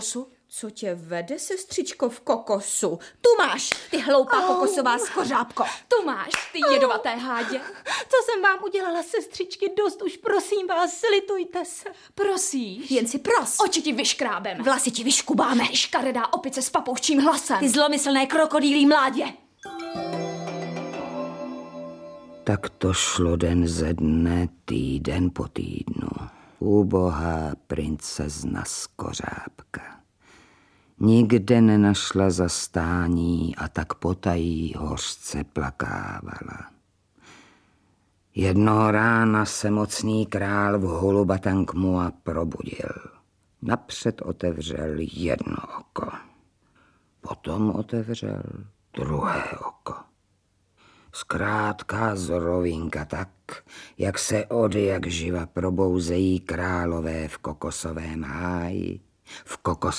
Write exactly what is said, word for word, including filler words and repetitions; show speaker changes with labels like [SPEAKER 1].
[SPEAKER 1] kokosu?
[SPEAKER 2] Co tě vede, sestřičko, v kokosu? Tu máš, ty hloupá
[SPEAKER 1] Au.
[SPEAKER 2] kokosová skořápko.
[SPEAKER 1] Tu máš, ty jedovaté hádě.
[SPEAKER 3] Co jsem vám udělala, sestřičky, dost už, prosím vás, slitujte se.
[SPEAKER 1] Prosíš?
[SPEAKER 2] Jen si pros.
[SPEAKER 1] Oči ti vyškrábeme.
[SPEAKER 2] Vlasy ti vyškubáme.
[SPEAKER 1] Škaredá opice s papouščím hlasem.
[SPEAKER 2] Ty zlomyslné krokodýlí mládě.
[SPEAKER 4] Tak to šlo den ze dne, týden po týdnu. Ubohá princezna Skořápka. Nikde nenašla zastání a tak potají hořce plakávala. Jednoho rána se mocný král v Holubatankmua probudil. Napřed otevřel jedno oko. Potom otevřel druhé oko. Zkrátka zorovinka tak, jak se od jak živa probouzejí králové v kokosovém háji, v kokosovém